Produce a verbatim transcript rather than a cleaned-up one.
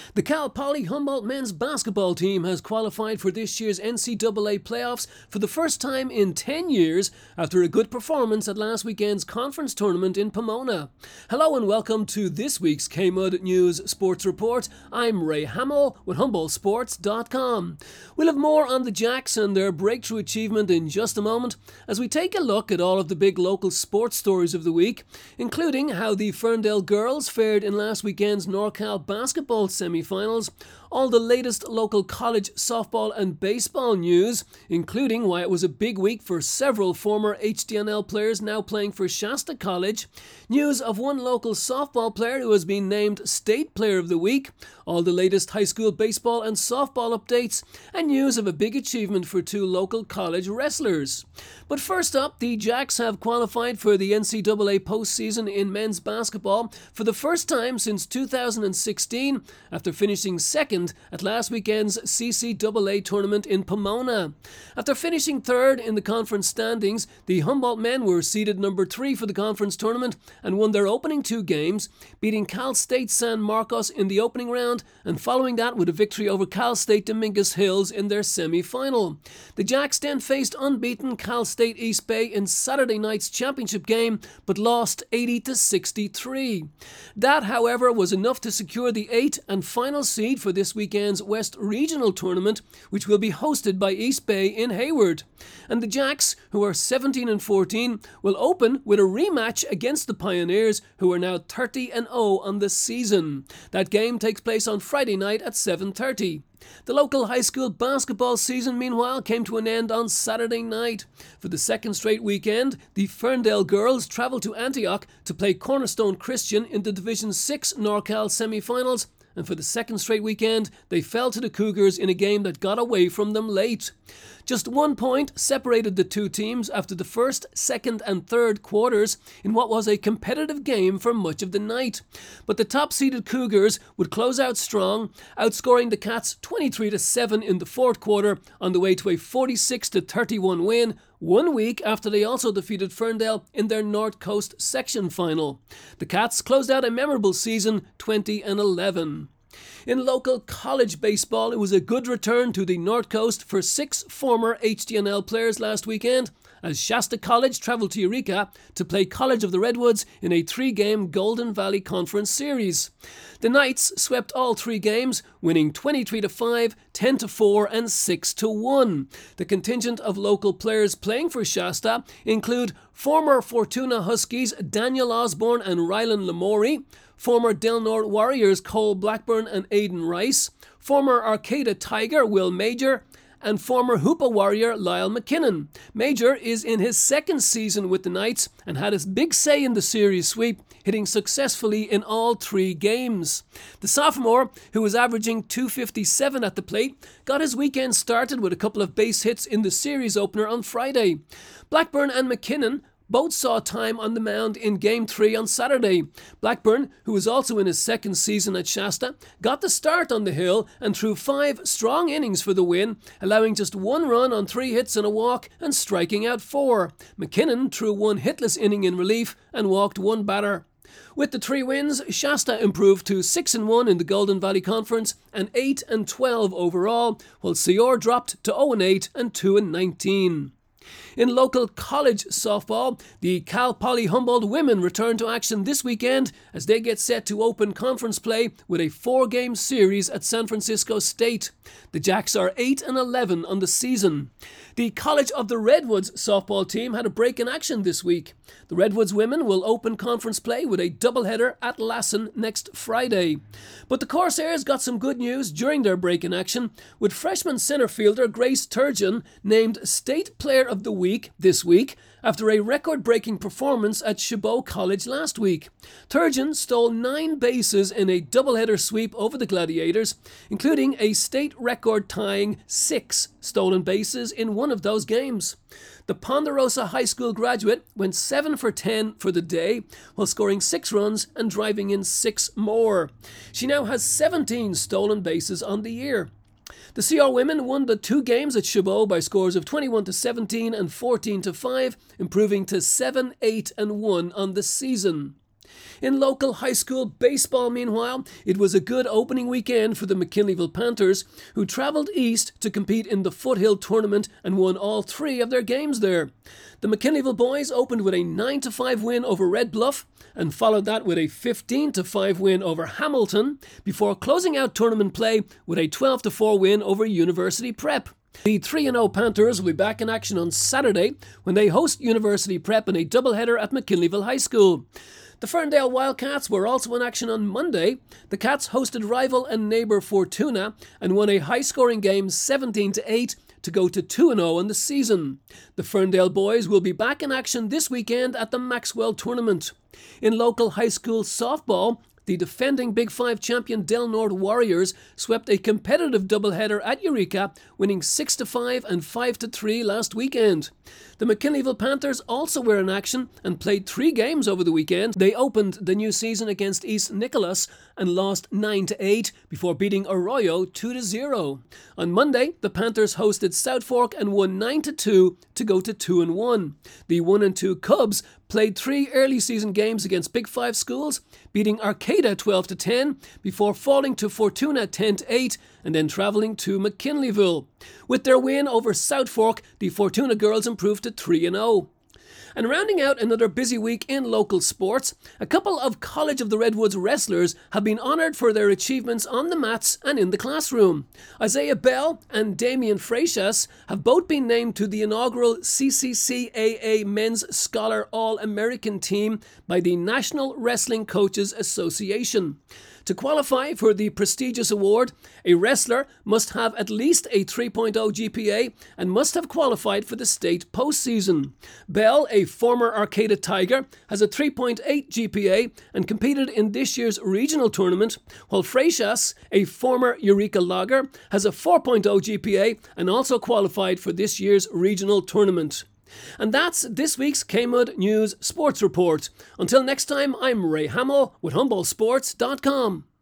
The Cal Poly Humboldt men's basketball team has qualified for this year's N C double A playoffs for the first time in ten years after a good performance at last weekend's conference tournament in Pomona. Hello and welcome to this week's K M U D News Sports Report. I'm Ray Hamill with Humboldt Sports dot com. We'll have more on the Jacks and their breakthrough achievement in just a moment as we take a look at all of the big local sports stories of the week, including how the Ferndale girls fared in last weekend's NorCal basketball semi-finals, all the latest local college softball and baseball news, including why it was a big week for several former H D N L players now playing for Shasta College, news of one local softball player who has been named State Player of the Week, all the latest high school baseball and softball updates, and news of a big achievement for two local college wrestlers. But first up, the Jacks have qualified for the N C double A postseason in men's basketball for the first time since two thousand sixteen, after finishing second at last weekend's C C double A tournament in Pomona. After finishing third in the conference standings, the Humboldt men were seeded number three for the conference tournament and won their opening two games, beating Cal State San Marcos in the opening round and following that with a victory over Cal State Dominguez Hills in their semi-final. The Jacks then faced unbeaten Cal State East Bay in Saturday night's championship game but lost eighty to sixty-three. That, however, was enough to secure the eighth and final seed for this weekend's West Regional Tournament, which will be hosted by East Bay in Hayward. And the Jacks, who are seventeen and fourteen, will open with a rematch against the Pioneers, who are now thirty and oh on the season. That game takes place on Friday night at seven thirty. The local high school basketball season, meanwhile, came to an end on Saturday night. For the second straight weekend, the Ferndale girls travelled to Antioch to play Cornerstone Christian in the Division six NorCal semi-finals, and for the second straight weekend, they fell to the Cougars in a game that got away from them late. Just one point separated the two teams after the first, second and third quarters in what was a competitive game for much of the night. But the top-seeded Cougars would close out strong, outscoring the Cats twenty-three to seven in the fourth quarter on the way to a forty-six to thirty-one win, one week after they also defeated Ferndale in their North Coast section final. The Cats closed out a memorable season twenty and eleven. In local college baseball, it was a good return to the North Coast for six former H D N L players last weekend, as Shasta College travelled to Eureka to play College of the Redwoods in a three-game Golden Valley Conference series. The Knights swept all three games, winning twenty-three to five, ten to four and six to one. The contingent of local players playing for Shasta include former Fortuna Huskies Daniel Osborne and Rylan Lamori, former Del Norte Warriors Cole Blackburn and Aidan Rice, former Arcata Tiger Will Major, and former Hoopa Warrior Lyle McKinnon. Major is in his second season with the Knights and had his big say in the series sweep, hitting successfully in all three games. The sophomore, who was averaging two fifty-seven at the plate, got his weekend started with a couple of base hits in the series opener on Friday. Blackburn and McKinnon both saw time on the mound in Game three on Saturday. Blackburn, who was also in his second season at Shasta, got the start on the hill and threw five strong innings for the win, allowing just one run on three hits and a walk and striking out four. McKinnon threw one hitless inning in relief and walked one batter. With the three wins, Shasta improved to six and one in the Golden Valley Conference and eight and twelve overall, while C R dropped to oh and eight and two and nineteen. In local college softball, the Cal Poly Humboldt women return to action this weekend as they get set to open conference play with a four-game series at San Francisco State. The Jacks are eight and eleven on the season. The College of the Redwoods softball team had a break in action this week. The Redwoods women will open conference play with a doubleheader at Lassen next Friday. But the Corsairs got some good news during their break in action, with freshman center fielder Grace Turgeon named State Player of the Week this week after a record-breaking performance at Chabot College last week. Turgeon stole nine bases in a doubleheader sweep over the Gladiators, including a state record-tying six stolen bases in one of those games. The Ponderosa High School graduate went seven for ten for the day, while scoring six runs and driving in six more. She now has seventeen stolen bases on the year. The C R women won the two games at Chabot by scores of twenty-one to seventeen and fourteen to five, improving to seven, eight and one on the season. In local high school baseball, meanwhile, it was a good opening weekend for the McKinleyville Panthers, who travelled east to compete in the Foothill Tournament and won all three of their games there. The McKinleyville boys opened with a nine to five win over Red Bluff and followed that with a fifteen to five win over Hamilton, before closing out tournament play with a twelve to four win over University Prep. The three and oh Panthers will be back in action on Saturday when they host University Prep in a doubleheader at McKinleyville High School. The Ferndale Wildcats were also in action on Monday. The Cats hosted rival and neighbour Fortuna and won a high-scoring game seventeen to eight to go to two and oh in the season. The Ferndale boys will be back in action this weekend at the Maxwell Tournament. In local high school softball, the defending Big Five champion Del Norte Warriors swept a competitive doubleheader at Eureka, winning six to five and five to three last weekend. The McKinleyville Panthers also were in action and played three games over the weekend. They opened the new season against East Nicholas and lost nine to eight before beating Arroyo two to zero. On Monday, the Panthers hosted South Fork and won nine to two to go to two and one. The one and two Cubs played three early season games against Big Five schools, beating Arcata twelve to ten before falling to Fortuna ten to eight and then travelling to McKinleyville. With their win over South Fork, the Fortuna girls improved to three and oh. And rounding out another busy week in local sports, a couple of College of the Redwoods wrestlers have been honoured for their achievements on the mats and in the classroom. Isaiah Bell and Damien Freixas have both been named to the inaugural C C C A A Men's Scholar All-American team by the National Wrestling Coaches Association. To qualify for the prestigious award, a wrestler must have at least a three point oh G P A and must have qualified for the state postseason. Bell, a former Arcata Tiger, has a three point eight G P A and competed in this year's regional tournament, while Freixas, a former Eureka Logger, has a four point oh G P A and also qualified for this year's regional tournament. And that's this week's Kmud News Sports Report. Until next time, I'm Ray Hamill with Humboldt Sports dot com.